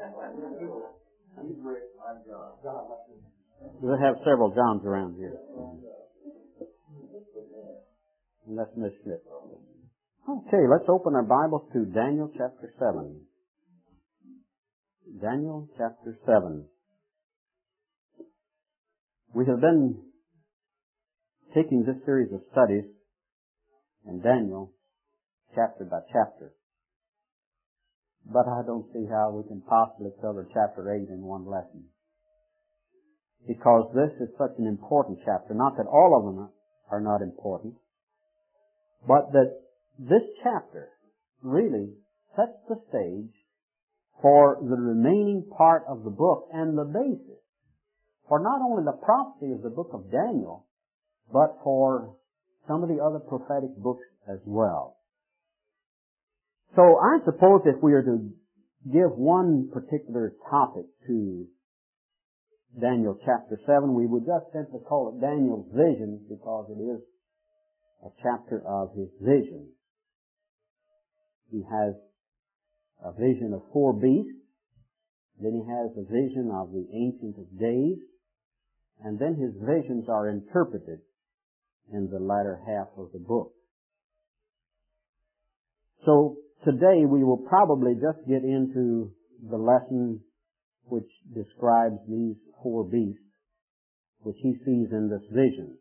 We'll have several Johns around here. And that's Miss Smith. Okay, let's open our Bibles to Daniel chapter 7. Daniel chapter 7. We have been taking this series of studies in Daniel chapter by chapter. But I don't see how we can possibly cover chapter 8 in one lesson. Because this is such an important chapter. Not that all of them are not important, but that this chapter really sets the stage for the remaining part of the book and the basis for not only the prophecy of the book of Daniel, but for some of the other prophetic books as well. So I suppose if we are to give one particular topic to Daniel chapter 7, we would just simply call it Daniel's visions, because it is a chapter of his visions. He has a vision of 4 beasts, then he has a vision of the Ancient of Days, and then his visions are interpreted in the latter half of the book. So today we will probably just get into the lesson which describes these 4 beasts, which he sees in this vision.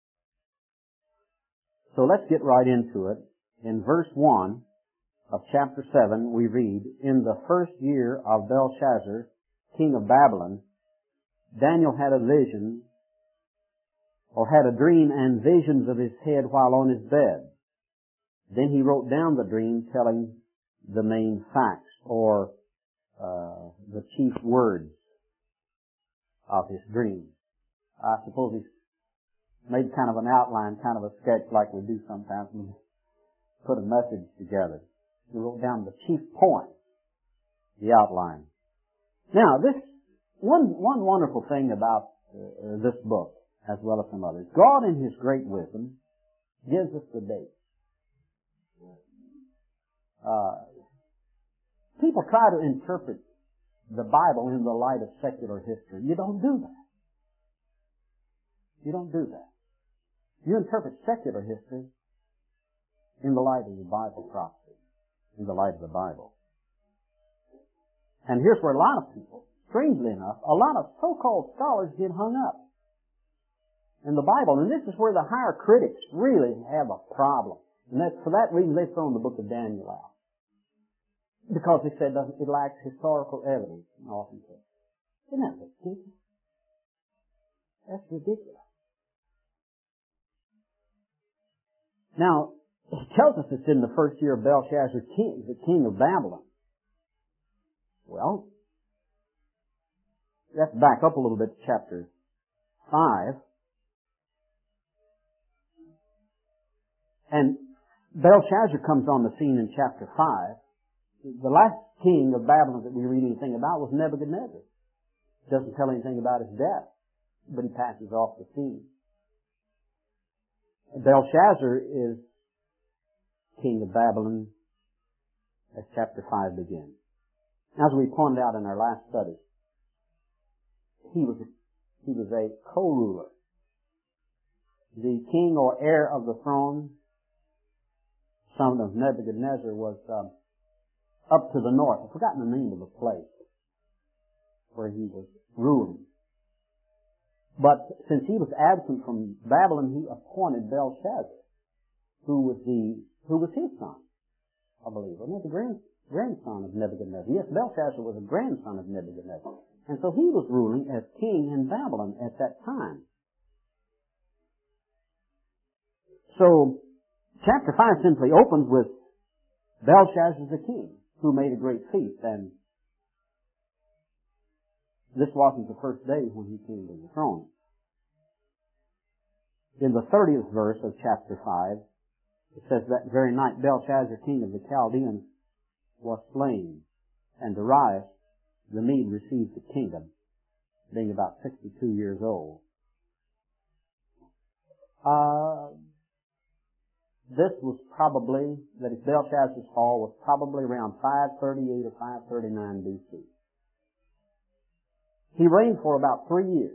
So let's get right into it. In verse 1 of chapter 7, we read, "In the first year of Belshazzar, king of Babylon, Daniel had a vision, or had a dream and visions of his head while on his bed. Then he wrote down the dream, telling the main facts, or the chief words of his dream." I suppose he's made kind of an outline, kind of a sketch like we do sometimes when we put a message together. He wrote down the chief points, the outline. Now, this one wonderful thing about this book, as well as some others, God in His great wisdom gives us the dates. People try to interpret the Bible in the light of secular history. You don't do that. You don't do that. You interpret secular history in the light of the Bible prophecy, in the light of the Bible. And here's where a lot of people, strangely enough, a lot of so-called scholars get hung up in the Bible. And this is where the higher critics really have a problem. And that's for that reason they've thrown the book of Daniel out. Because they said it lacks historical evidence in authenticity. Isn't that ridiculous? That's ridiculous. Now, it tells us it's in the first year of Belshazzar, the king of Babylon. Well, let's back up a little bit to chapter 5. And Belshazzar comes on the scene in chapter 5. The last king of Babylon that we read anything about was Nebuchadnezzar. It doesn't tell anything about his death, but he passes off the scene. Belshazzar is king of Babylon as chapter 5 begins. As we pointed out in our last study, he was a co-ruler. The king or heir of the throne, son of Nebuchadnezzar, was up to the north. I've forgotten the name of the place where he was ruling. But since he was absent from Babylon, he appointed Belshazzar, who was his son, I believe. Wasn't it the grandson of Nebuchadnezzar? Yes, Belshazzar was a grandson of Nebuchadnezzar. And so he was ruling as king in Babylon at that time. So, chapter 5 simply opens with Belshazzar the king, who made a great feast. And this wasn't the first day when he came to the throne. In the 30th verse of chapter 5, it says, "That very night Belshazzar, king of the Chaldeans, was slain, and Darius the Mede received the kingdom, being about 62 years old." This was probably, that is Belshazzar's fall, was probably around 538 or 539 BC. He reigned for about 3 years.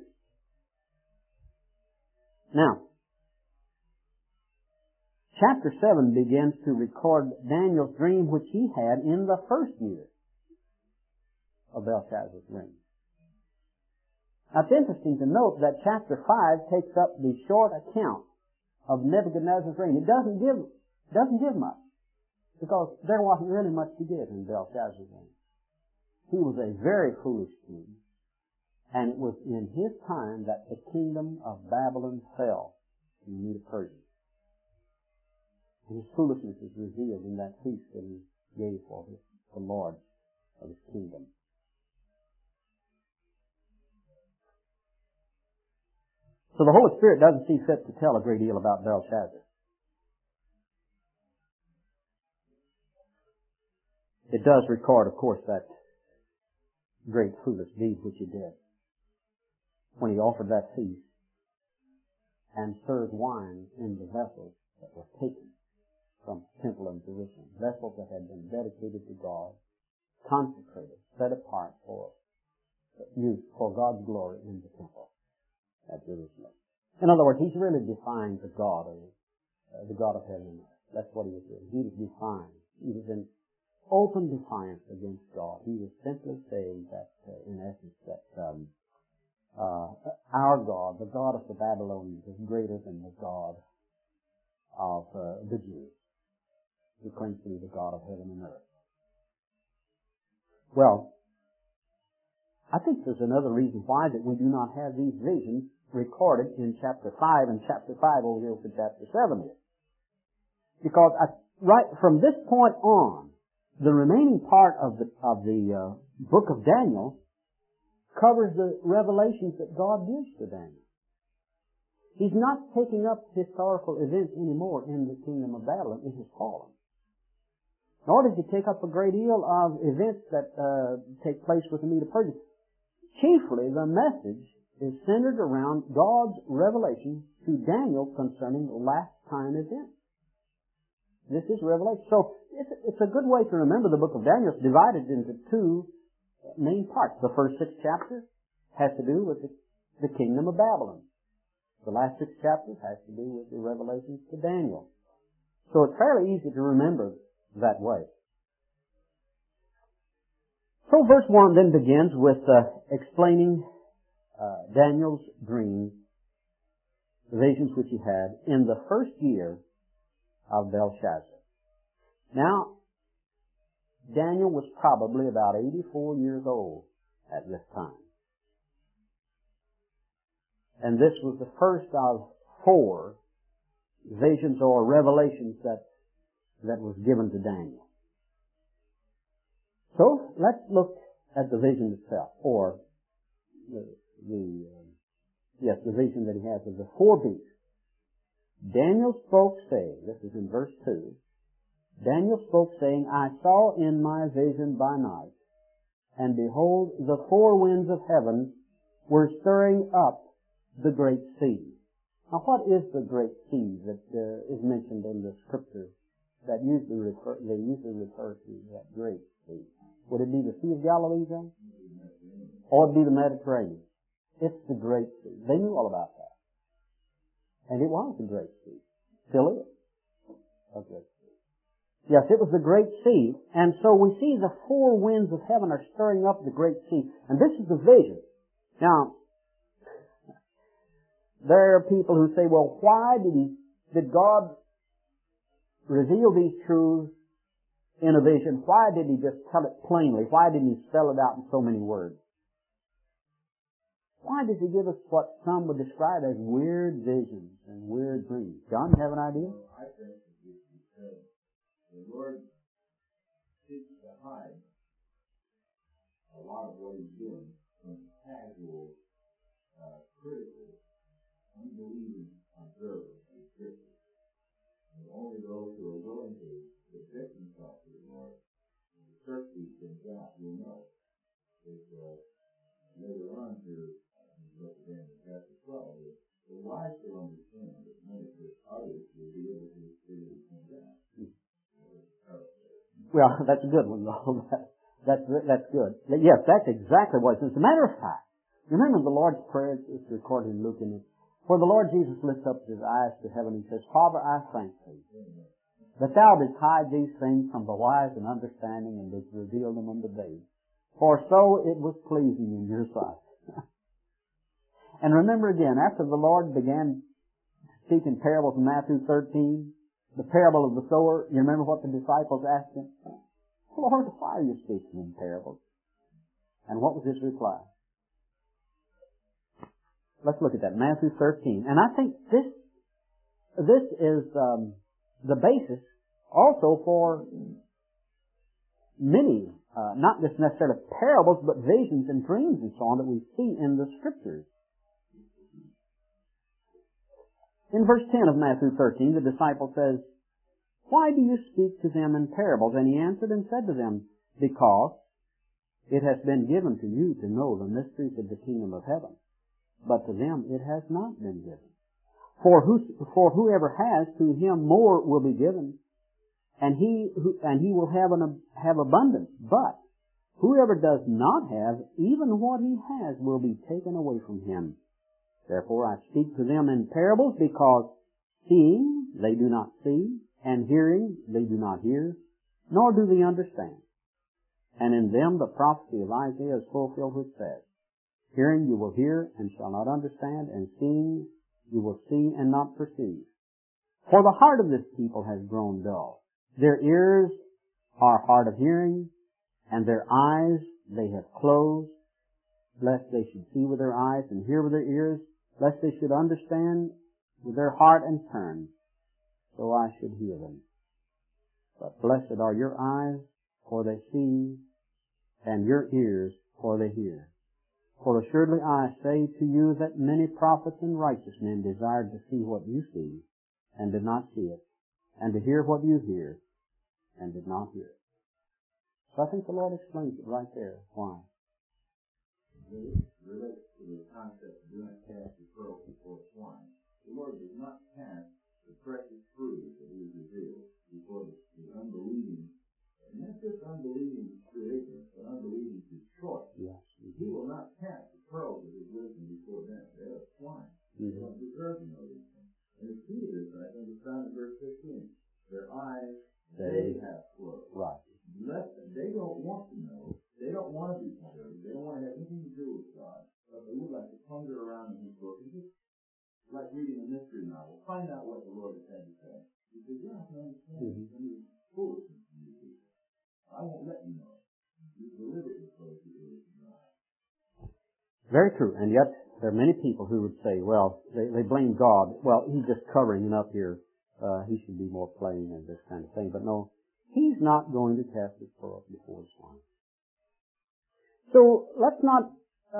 Now, chapter 7 begins to record Daniel's dream which he had in the first year of Belshazzar's reign. Now, it's interesting to note that chapter 5 takes up the short account of Nebuchadnezzar's reign. It doesn't give much, because there wasn't really much to give in Belshazzar's reign. He was a very foolish king, and it was in his time that the kingdom of Babylon fell to the Medo-Persians. And his foolishness is revealed in that feast that he gave for the Lord of his kingdom. So the Holy Spirit doesn't see fit to tell a great deal about Belshazzar. It does record, of course, that great foolish deed which he did when he offered that feast and served wine in the vessels that were taken from the temple of Jerusalem, vessels that had been dedicated to God, consecrated, set apart for use for God's glory in the temple at Jerusalem. In other words, he's really defying the God of heaven and earth. That's what he was doing. He was defying. He was in open defiance against God. He was simply saying that, in essence, that our God, the God of the Babylonians, is greater than the God of the Jews, who claims to be the God of heaven and earth. Well, I think there's another reason why that we do not have these visions recorded in chapter 5 and chapter 5 over here to chapter 7 here. Because right from this point on, the remaining part of the book of Daniel covers the revelations that God gives to Daniel. He's not taking up historical events anymore in the kingdom of Babylon. It has fallen. Nor does he take up a great deal of events that take place with the Medo-Persians. Chiefly, the message is centered around God's revelation to Daniel concerning last time events. This is revelation. So it's a good way to remember the book of Daniel. It's divided into two main parts. The first 6 chapters has to do with the kingdom of Babylon. The last 6 chapters has to do with the revelations to Daniel. So it's fairly easy to remember that way. So verse 1 then begins with explaining Daniel's dreams, the visions which he had in the first year of Belshazzar. Now, Daniel was probably about 84 years old at this time. And this was the first of 4 visions or revelations that was given to Daniel. So, let's look at the vision itself, or the vision that he has of the 4 beasts. Daniel spoke saying, this is in verse 2, Daniel spoke saying, I saw in my vision by night, and behold, the 4 winds of heaven were stirring up the great sea. Now, what is the great sea that is mentioned in the scriptures that they usually refer to that great sea? Would it be the Sea of Galilee then? Or would it be the Mediterranean? It's the great sea. They knew all about that. And it was the great sea. Still is a great sea. Yes, it was the great sea. And so we see the 4 winds of heaven are stirring up the great sea. And this is the vision. Now, there are people who say, well, why did God reveal these truths in a vision? Why did he just tell it plainly? Why didn't he spell it out in so many words? Why does he give us what some would describe as weird visions and weird dreams? John, you have an idea? I think it's because the Lord seeks to hide a lot of what he's doing from casual, critical, unbelieving observers of Scripture. And only those who are willing to subject themselves to the Lord and search these things out will know. Because later on here, look again in chapter 12, the wise will understand that none of the others will be able to figure these things out. Well, that's a good one, though. That's good. Yes, that's exactly what it is. As a matter of fact, Remember the Lord's Prayer, it's recorded in Luke, in it. For the Lord Jesus lifts up his eyes to heaven and says, Father, I thank thee that thou didst hide these things from the wise and understanding and didst reveal them unto babes. For so it was pleasing in your sight. And remember again, after the Lord began speaking parables in Matthew 13, the parable of the sower, you remember what the disciples asked him? Lord, why are you speaking in parables? And what was his reply? Let's look at that, Matthew 13. And I think this is the basis also for many, not just necessarily parables, but visions and dreams and so on that we see in the Scriptures. In verse 10 of Matthew 13, the disciple says, Why do you speak to them in parables? And he answered and said to them, Because it has been given to you to know the mysteries of the kingdom of heaven, but to them it has not been given. For whoever has, to him more will be given, and he will have abundance. But whoever does not have, even what he has will be taken away from him. Therefore I speak to them in parables, because seeing they do not see, and hearing they do not hear, nor do they understand. And in them the prophecy of Isaiah is fulfilled, which says, Hearing you will hear and shall not understand, and seeing you will see and not perceive. For the heart of this people has grown dull. Their ears are hard of hearing, and their eyes they have closed, lest they should see with their eyes and hear with their ears, lest they should understand with their heart and turn, so I should heal them. But blessed are your eyes, for they see, and your ears, for they hear. For assuredly I say to you that many prophets and righteous men desired to see what you see, and did not see it, and to hear what you hear, and did not hear it. So I think the Lord explains it right there. Why? It relates to the concept of do not cast your pearls before swine. The Lord does not cast the precious fruit that He has revealed before the unbelieving, and not just unbelieving through ignorance, but unbelieving through choice. Yes. He will not cast the pearls of His wisdom before them. They are swine. They don't deserve to know these things. And the key to this, I think, is found in verse 15. Their eyes, they have closed. Right. They don't want to know. They don't want to be converted. They don't want to have anything to do with God. But they would like to ponder around in His book. It's just like reading a mystery novel. Find out what the Lord has had to say. Because you're not going to understand. It's going to be foolishness to you people. I won't let you know. You deliberately close your ears and your eyes. Very true. And yet, there are many people who would say, well, they blame God. Well, He's just covering it up here. He should be more plain and this kind of thing. But no, He's not going to cast His pearls before the swine. So let's not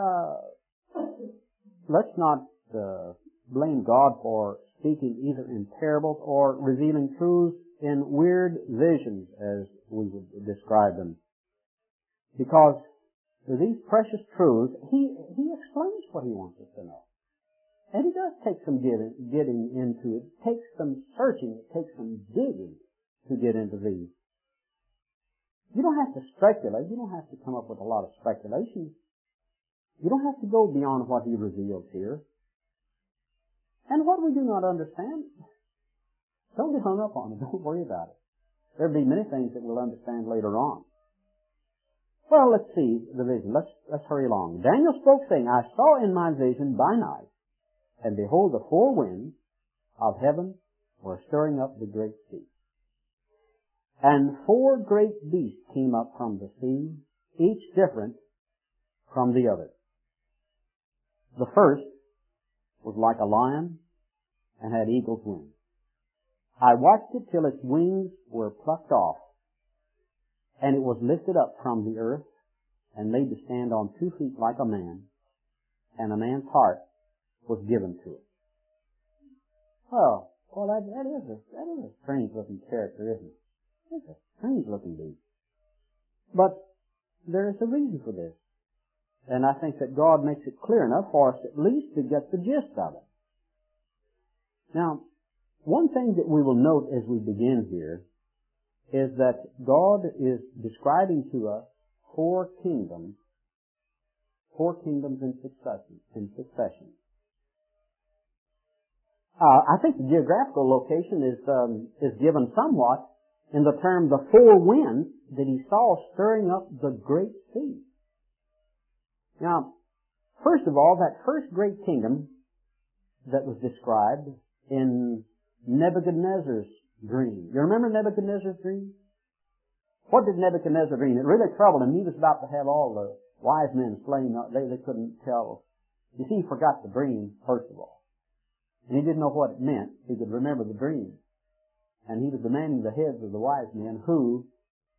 blame God for speaking either in parables or revealing truths in weird visions, as we would describe them. Because these precious truths, He explains what He wants us to know. And He does take some getting into it. It takes some searching. It takes some digging to get into these. You don't have to speculate. You don't have to come up with a lot of speculation. You don't have to go beyond what He reveals here. And what we do not understand, don't get hung up on it. Don't worry about it. There'll be many things that we'll understand later on. Well, let's see the vision. Let's hurry along. Daniel spoke, saying, I saw in my vision by night, and behold, the four winds of heaven were stirring up the great sea. And four great beasts came up from the sea, each different from the other. The first was like a lion and had eagle's wings. I watched it till its wings were plucked off, and it was lifted up from the earth and made to stand on 2 feet like a man, and a man's heart was given to it. Oh, well, that is a strange looking character, isn't it? It's a strange looking beast. But there is a reason for this. And I think that God makes it clear enough for us at least to get the gist of it. Now, one thing that we will note as we begin here is that God is describing to us 4 kingdoms, 4 kingdoms in succession. I think the geographical location is given somewhat in the term the 4 winds that he saw stirring up the great sea. Now, first of all, that first great kingdom that was described in Nebuchadnezzar's dream. You remember Nebuchadnezzar's dream? What did Nebuchadnezzar dream? It really troubled him. He was about to have all the wise men slain. They couldn't tell. You see, he forgot the dream, first of all. And he didn't know what it meant. He could remember the dream. And he was demanding the heads of the wise men who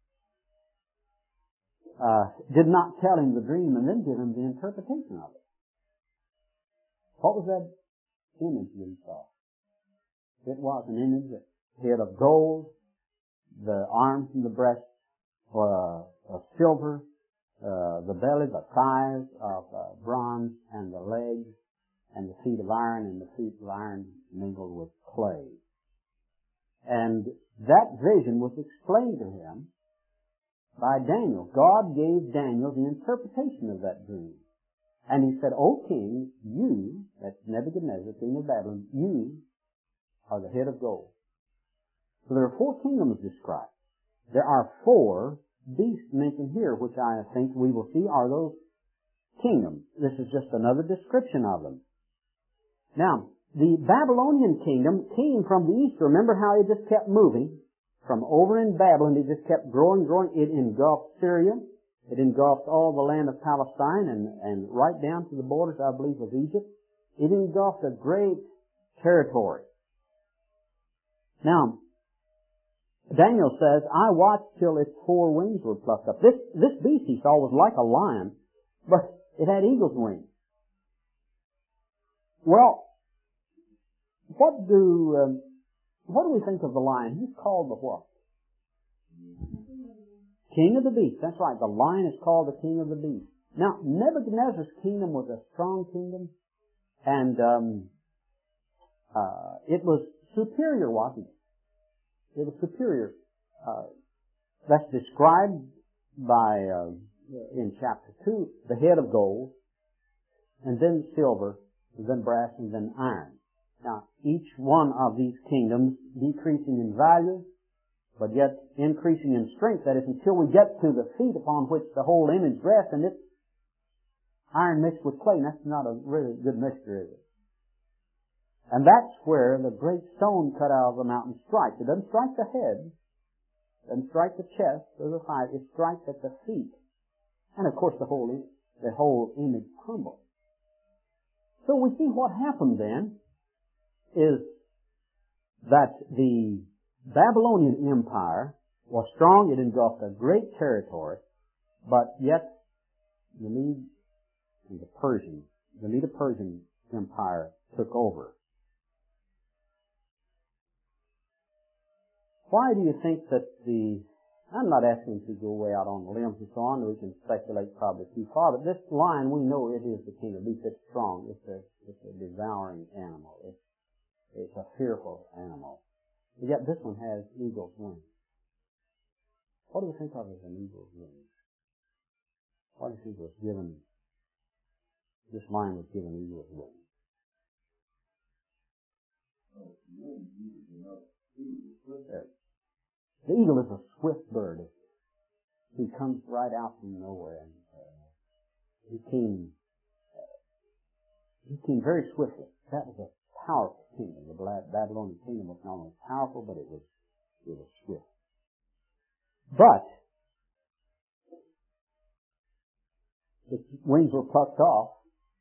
did not tell him the dream and then give him the interpretation of it. What was that image that he saw? It was an image that head of gold, the arms and the breast of silver, the belly, the thighs of bronze, and the legs, and the feet of iron, and the feet of iron mingled with clay. And that vision was explained to him by Daniel. God gave Daniel the interpretation of that dream. And he said, O king, you, that's Nebuchadnezzar, king of Babylon, you are the head of gold. So there are 4 kingdoms described. There are 4 beasts mentioned here, which I think we will see are those kingdoms. This is just another description of them. Now, the Babylonian kingdom came from the east. Remember how it just kept moving? From over in Babylon, it just kept growing. It engulfed Syria. It engulfed all the land of Palestine and right down to the borders, I believe, of Egypt. It engulfed a great territory. Now, Daniel says, I watched till its 4 wings were plucked up. This beast he saw was like a lion, but it had eagle's wings. Well, what do we think of the lion? He's called the what? King of the beasts. That's right. The lion is called the king of the beasts. Now, Nebuchadnezzar's kingdom was a strong kingdom, and it was superior, wasn't it? It was superior. That's described by in chapter 2, the head of gold, and then silver, and then brass, and then iron. Now, each one of these kingdoms decreasing in value, but yet increasing in strength. That is, until we get to the feet upon which the whole image rests, and it's iron mixed with clay. And that's not a really good mixture, is it? And that's where the great stone cut out of the mountain strikes. It doesn't strike the head, it doesn't strike the chest or the thighs. It strikes at the feet, and of course the whole image crumbles. So we see what happened then is that the Babylonian Empire was strong. It engulfed a great territory, but yet the Medo-Persian Empire took over. Why do you think that I'm not asking to go way out on the limbs and so on, we can speculate probably too far, but this lion, we know it is the king of beasts. It's strong. It's a devouring animal. It's a fearful animal. But yet this one has eagle's wings. What do you think of as an eagle's wings? What do you think this lion was given eagle's wings? The eagle is a swift bird. He comes right out from nowhere. And he came very swiftly. That was a powerful kingdom. The Babylonian kingdom was not only powerful, but it was swift. But its wings were plucked off,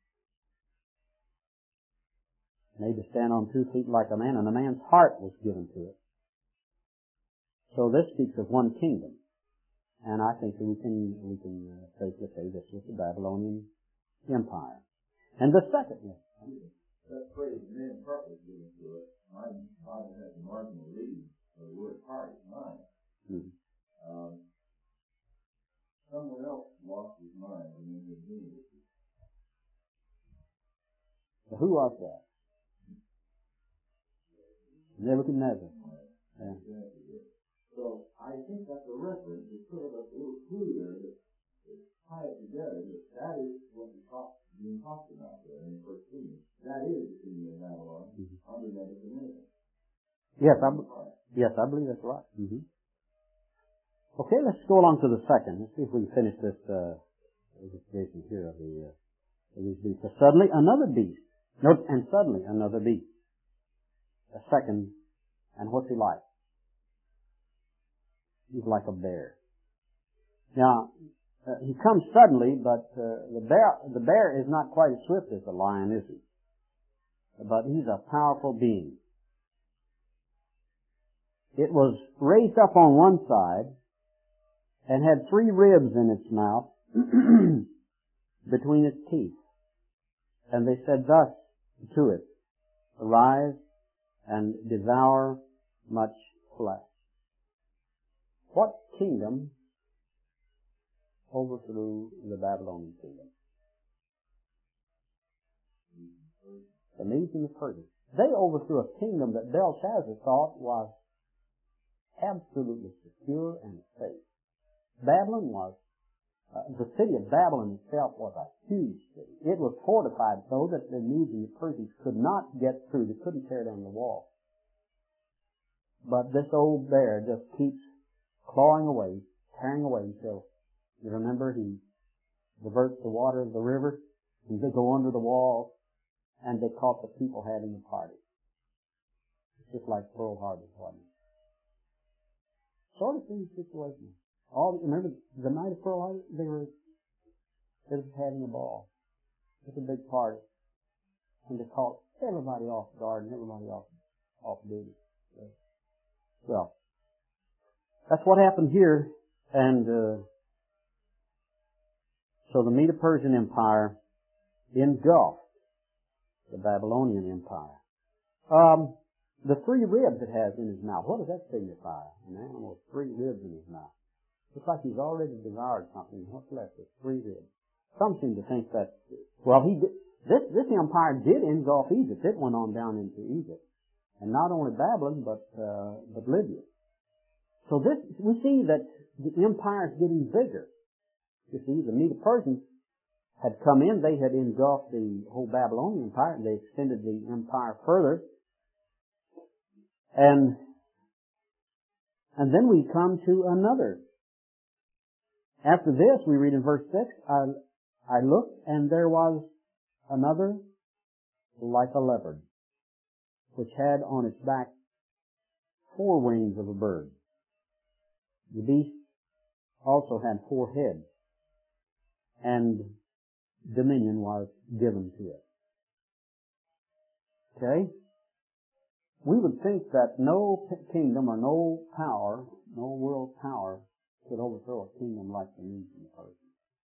made to stand on 2 feet like a man, and a man's heart was given to it. So this speaks of one kingdom, and I think we can safely say this was the Babylonian Empire. And the second one. That phrase, man's heart was given to it. My Bible has a marginal reading for the word heart, mind. Mm-hmm. Someone else lost his mind and then was doing it. So who was that? Nebuchadnezzar. Yeah. So I think that's a reference. It's sort of a little clue there that tie it together. That is what being talked about there in the first kingdom. That is the kingdom of Babylon under Nebuchadnezzar. Yes, I believe that's right. Okay, let's go along to the second. Let's see if we can finish this illustration here of these beasts. So suddenly another beast. Note, and suddenly another beast. A second, and what's he like? He's like a bear. Now, he comes suddenly, but the bear is not quite as swift as the lion, is he? But he's a powerful being. It was raised up on one side and had 3 ribs in its mouth between its teeth. And they said thus to it, Arise and devour much flesh. What kingdom overthrew the Babylonian kingdom? The Medes and the Persians. They overthrew a kingdom that Belshazzar thought was absolutely secure and safe. Babylon was, the city of Babylon itself was a huge city. It was fortified so that the Medes and the Persians could not get through. They couldn't tear down the wall. But this old bear just keeps clawing away, tearing away until, you remember, he diverts the water of the river, and they go under the wall, and they caught the people having a party. It's just like Pearl Harbor, wasn't it? Sort of same situation. Remember the night of Pearl Harbor? They were just having a ball. It was a big party. And they caught everybody off guard and everybody off duty. Well, that's what happened here. And so the Medo-Persian Empire engulfed the Babylonian Empire. The 3 ribs it has in his mouth, what does that signify? An animal with 3 ribs in his mouth. Looks like he's already devoured something. What's left is 3 ribs. Some seem to think that, well, this empire did engulf Egypt. It went on down into Egypt. And not only Babylon, but Libya. So we see that the empire is getting bigger. You see, the Medo-Persians had come in. They had engulfed the whole Babylonian empire, and they extended the empire further. And then we come to another. After this, we read in verse 6, I looked, and there was another like a leopard, which had on its back 4 wings of a bird. The beast also had 4 heads, and dominion was given to it. Okay? We would think that no kingdom or no power, no world power, could overthrow a kingdom like the Medes and the Persians.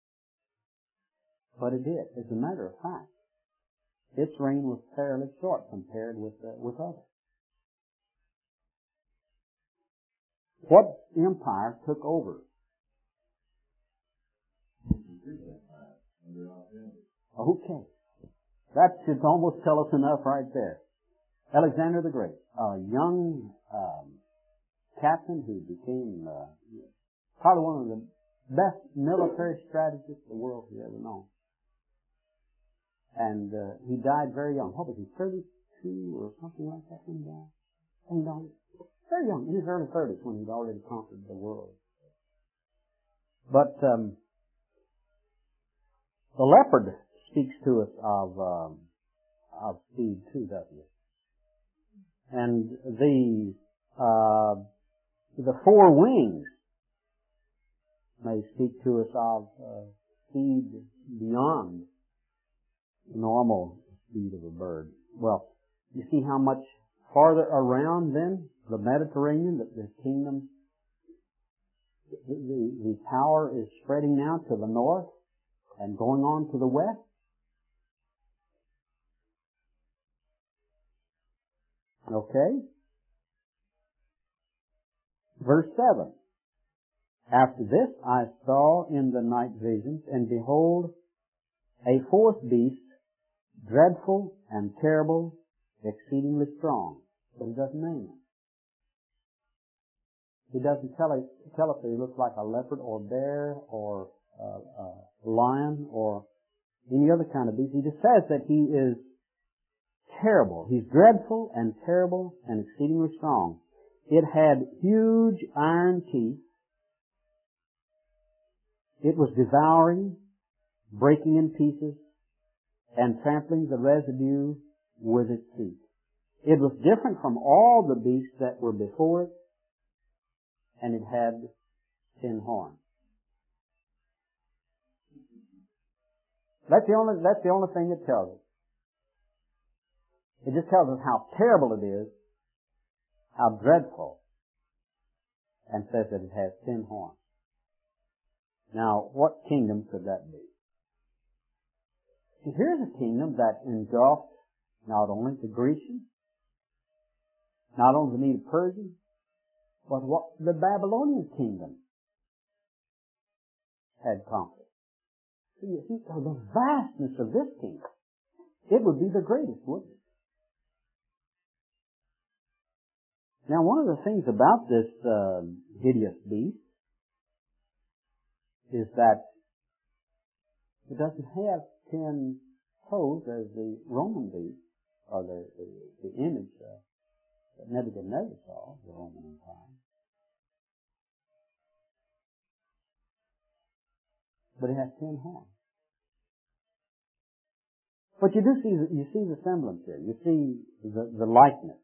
But it did. As a matter of fact, its reign was fairly short compared with others. What empire took over? Okay. That should almost tell us enough right there. Alexander the Great, a young captain who became probably one of the best military strategists the world has ever known. And he died very young. What was he, 32 or something like that when he died? And he died very young, in his early 30s, when he'd already conquered the world. But the leopard speaks to us of speed too, doesn't it? And the 4 wings may speak to us of speed beyond normal speed of a bird. Well, you see how much farther around then the Mediterranean, that the kingdom, the power is spreading now to the north and going on to the west. Okay? Verse 7. After this I saw in the night visions, and behold, a 4th beast, dreadful and terrible, exceedingly strong. But he doesn't name it. He doesn't tell us that he looks like a leopard or bear or lion or any other kind of beast. He just says that he is terrible. He's dreadful and terrible and exceedingly strong. It had huge iron teeth. It was devouring, breaking in pieces, and trampling the residue with its feet. It was different from all the beasts that were before it, and it had 10 horns. That's the only thing it tells us. It just tells us how terrible it is, how dreadful, and says that it has 10 horns. Now, what kingdom could that be? See, here's a kingdom that engulfed not only the Grecians, not only the Medo-Persians, but what the Babylonian kingdom had conquered. So you see, the vastness of this kingdom, it would be the greatest, wouldn't it? Now, one of the things about this hideous beast is that it doesn't have 10 toes as the Roman beast, or the image that Nebuchadnezzar saw, the Roman Empire. But it has 10 horns. But you see the semblance here. You see the likeness.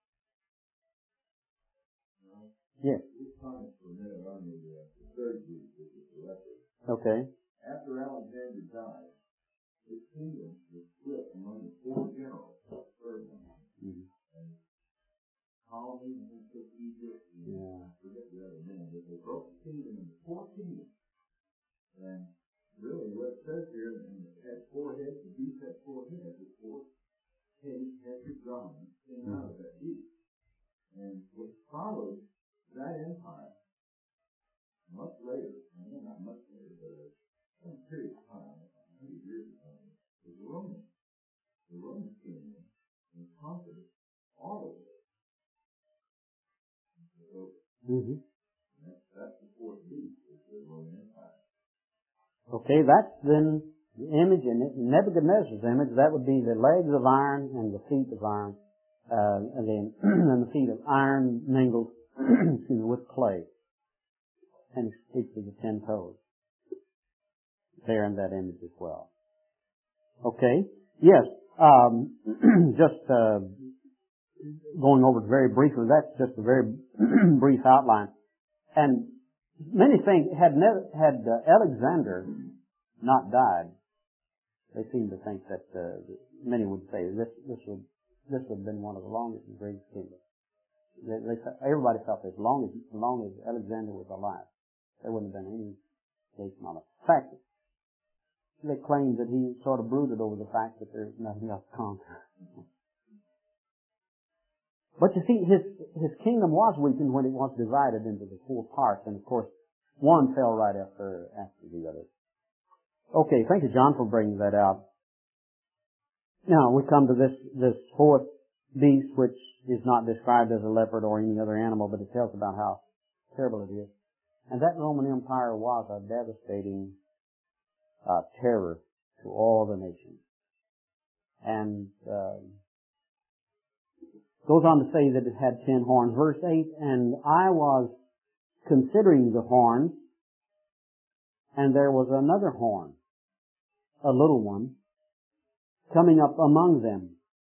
Yes. Just comment for a minute on the third beast, which is the leopard. Okay. After Alexander died, his kingdom was split among the 4 generals, Ferdinand, and Ptolemy, and he took Egypt, and I forget the other name, but they broke the kingdom into 4 kingdoms. And really, what it says here, and it had 4 heads, the beast had 4 heads, the 4 heads of dragons came out of that beast. And what followed that empire, much later, not much later, but some period of time, 100 years ago, was the Romans. The Romans came in and conquered all of it. So, that's the 4th beast, is the Roman Empire. Okay, that's then the image in Nebuchadnezzar's image. That would be the legs of iron and the feet of iron, and then and the feet of iron mingled with clay. And he speaks of the 10 toes there in that image as well. Okay, yes, just going over it very briefly, that's just a very brief outline. And many think, had Alexander not died, they seem to think that many would say this would have been one of the longest and greatest kingdoms. Everybody felt that as long as Alexander was alive, there wouldn't have been any nation on it. In fact, they claimed that he sort of brooded over the fact that there's nothing else to conquer. But you see, his kingdom was weakened when it was divided into the 4 parts, and of course, one fell right after the other. Okay, thank you, John, for bringing that out. Now, we come to this 4th beast, which is not described as a leopard or any other animal, but it tells about how terrible it is. And that Roman Empire was a devastating terror to all the nations. And goes on to say that it had 10 horns. Verse 8, and I was considering the horns, and there was another horn, a little one, coming up among them,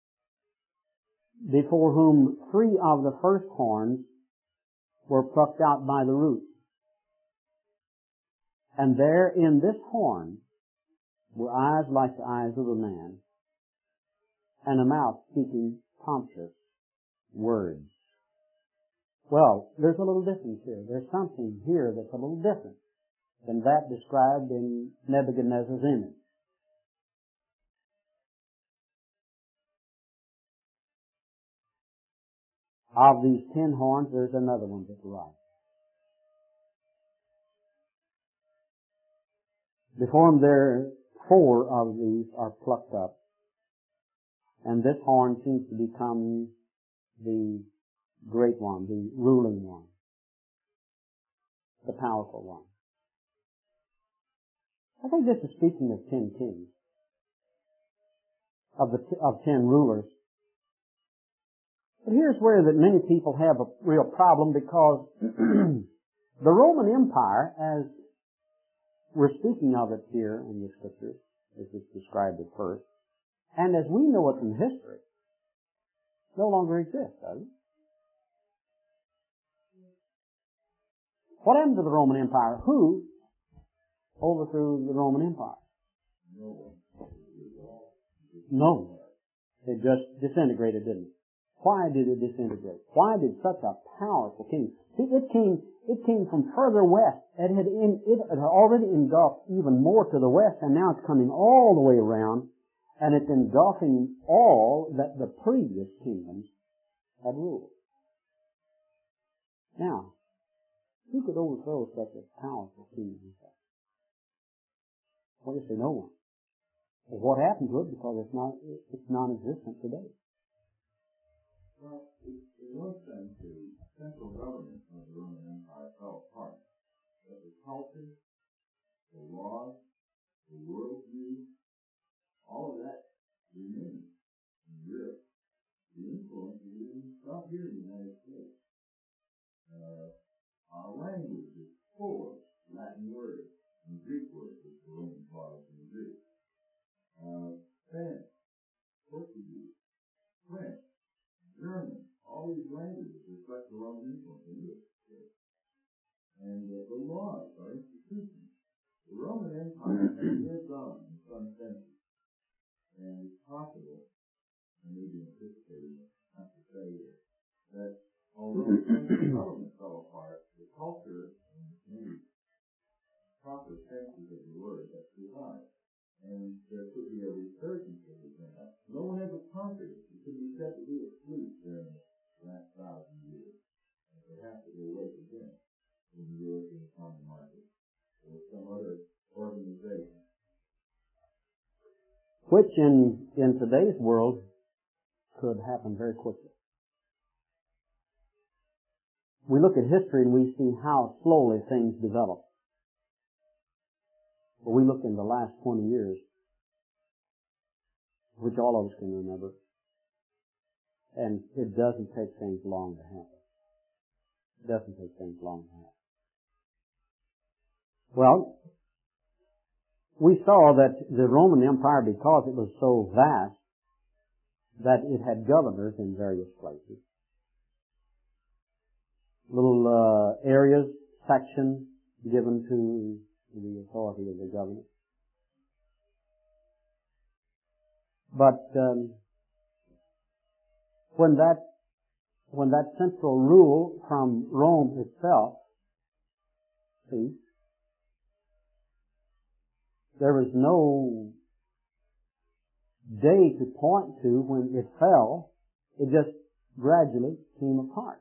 before whom 3 of the first horns were plucked out by the roots. And there in this horn were eyes like the eyes of a man, and a mouth speaking pompous words. Well, there's a little difference here. There's something here that's a little different than that described in Nebuchadnezzar's image. Of these 10 horns, there's another one that's right. Before him there, 4 of these are plucked up, and this horn seems to become the great one, the ruling one, the powerful one. I think this is speaking of 10 kings, of 10 rulers. But here's where that many people have a real problem, because the Roman Empire, as we're speaking of it here in the Scriptures, as it's described at first, and as we know it from history, no longer exists, does it? What happened to the Roman Empire? Who overthrew the Roman Empire? No one. It just disintegrated, didn't it? Why did it disintegrate? Why did such a powerful king? See, it came from further west. It had already engulfed even more to the west, and now it's coming all the way around, and it's engulfing all that the previous kingdoms had ruled. Now, who could overthrow such a powerful kingdom? Well, you say no one. Well, what happened to it? Because it's non-existent today. Well, in one sense, the central government of the Roman Empire fell apart. But the culture, the laws, the worldview, all of that remained in Europe. The influence is even felt here in the United States. Our language is full of Latin words and Greek words, which the Romans brought us in Greek. Spanish, Portuguese, French, German, all these languages reflect the Roman influence in Europe. And the laws are institutions. The Roman Empire has lived on in some senses. And it's possible, and maybe anticipating it, not to say it, that although the government fell apart, the culture and maybe proper senses of the word have survived. And there could be a resurgence of the Empire. No one ever conquered it. It could be said to be asleep during the last 1,000 years. And perhaps it will wake again in the European common market or some other organization. Which in today's world could happen very quickly. We look at history and we see how slowly things develop. But we look in the last 20 years, which all of us can remember, and it doesn't take things long to happen. It doesn't take things long to happen. Well, we saw that the Roman Empire, because it was so vast, that it had governors in various places. Little areas, sections given to the authority of the governor. But when that central rule from Rome itself ceased, there was no day to point to when it fell. It just gradually came apart.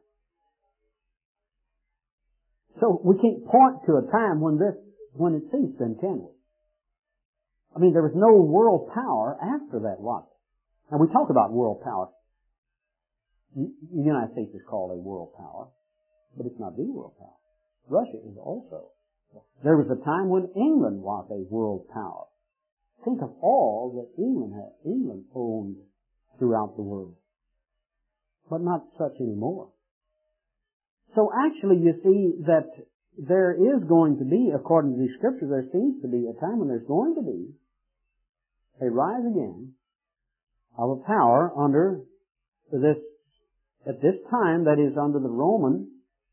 So we can't point to a time when it ceased, then, can we? I mean, there was no world power after that, was there? And we talk about world power. The United States is called a world power, but it's not the world power. Russia is also. There was a time when England was a world power. Think of all that England owned throughout the world. But not such anymore. So actually you see that there is going to be, according to the Scripture, there seems to be a time when there's going to be a rise again of a power under this, at this time, that is under the Roman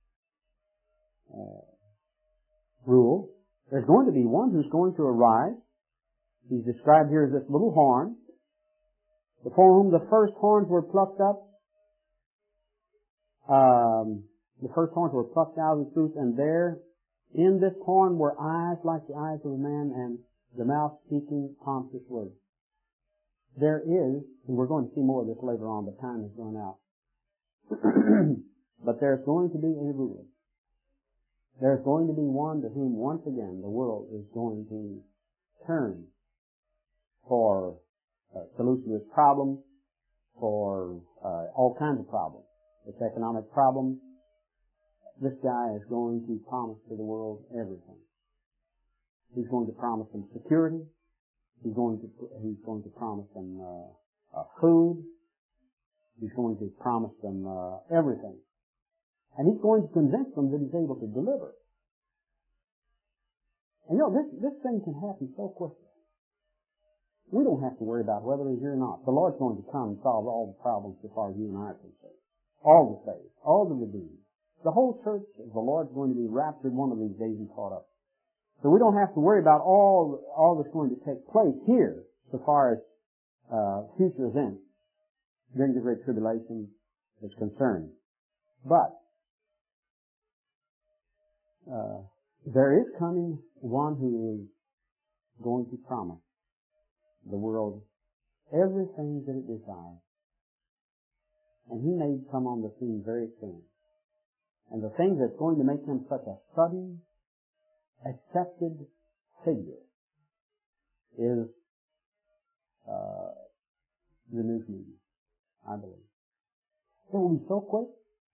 rule. There's going to be one who's going to arise. He's described here as this little horn, before whom the first horns were plucked up. The first horns were plucked out of the fruit, and there in this horn were eyes like the eyes of a man, and the mouth speaking pompous words. There is, and we're going to see more of this later on, the time is going out. But there's going to be a ruler. There's going to be one to whom once again the world is going to turn for solution to its problems, for all kinds of problems. Its economic problems. This guy is going to promise to the world everything. He's going to promise them security. He's going to promise them food. He's going to promise them everything. And He's going to convince them that He's able to deliver. And this thing can happen so quickly. We don't have to worry about whether He's here or not. The Lord's going to come and solve all the problems as far as you and I are concerned. All the saved, all the redeemed. The whole church of the Lord's going to be raptured one of these days and caught up. So we don't have to worry about all that's going to take place here so far as future events during the Great Tribulation is concerned. But there is coming one who is going to promise the world everything that it desires. And He may come on the scene very soon. And the thing that's going to make Him such a sudden, accepted figure is the news media, I believe. It will be so quick.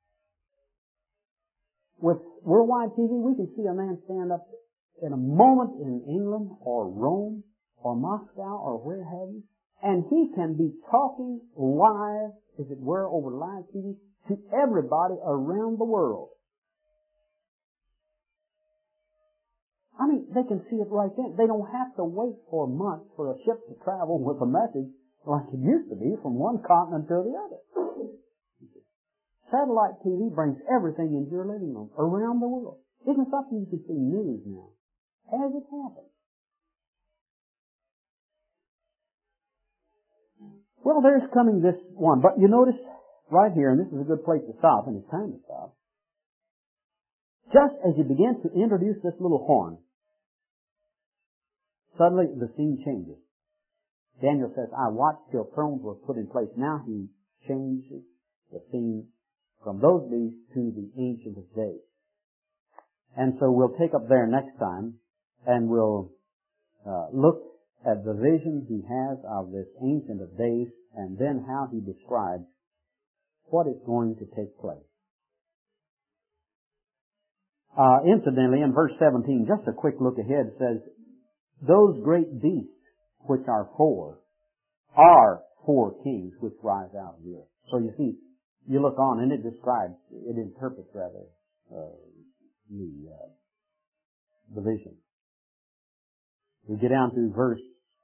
With worldwide TV, we can see a man stand up in a moment in England or Rome or Moscow or where have you, and he can be talking live, as it were, over live TV to everybody around the world. I mean, they can see it right then. They don't have to wait for months for a ship to travel with a message like it used to be from one continent to the other. Satellite TV brings everything into your living room around the world. Isn't something you can see news now as it happens? Well, there's coming this one. But you notice right here, and this is a good place to stop, and it's time to stop. Just as you begin to introduce this little horn, suddenly the scene changes. Daniel says, I watched till thrones were put in place. Now he changes the scene from those beasts to the Ancient of Days. And so we'll take up there next time, and we'll look at the vision he has of this Ancient of Days, and then how he describes what is going to take place. Incidentally, in verse 17, just a quick look ahead, says, those great beasts which are four kings which rise out of the earth. So you see, you look on and it describes, it interprets rather, the vision. We get down to verse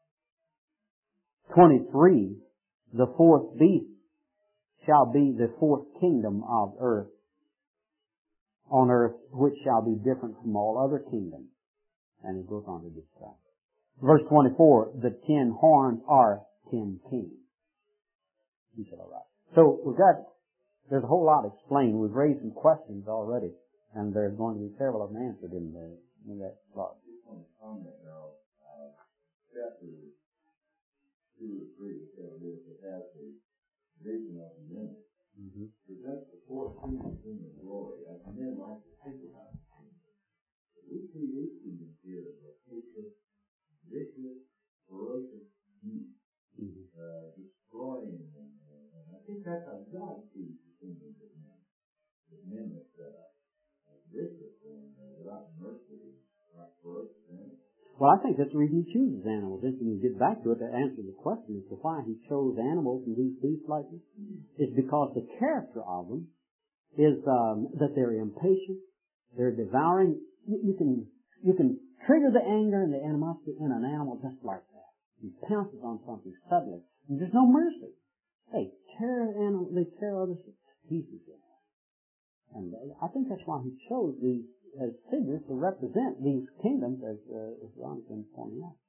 23, the fourth beast shall be the fourth kingdom of earth, on earth, which shall be different from all other kingdoms. And it goes on to describe. Verse 24, the 10 horns are 10 kings. He said, all right. So there's a whole lot explained. We've raised some questions already, and there's going to be several of them answered in that slot. I just want to comment now, chapter 2 or 3, whatever it is, that has the vision of the image. Mm-hmm. Presents the fourth kingdom of glory, as men like to think about it. We see these kingdoms here as rapacious, vicious, ferocious beasts, destroying, and I think that's how God sees the kingdoms of men. The men that vicious and without mercy, like ferocious animals. Well, I think that's the reason he chooses animals. If we get back to it to answer the question as to why he chose animals and these beasts like this, is because the character of them is that they're impatient, they're devouring. You can trigger the anger and the animosity in an animal just like that. He pounces on something suddenly, and there's no mercy. They tear others to pieces. And I think that's why he chose these as figures to represent these kingdoms, as Ron has been pointing out.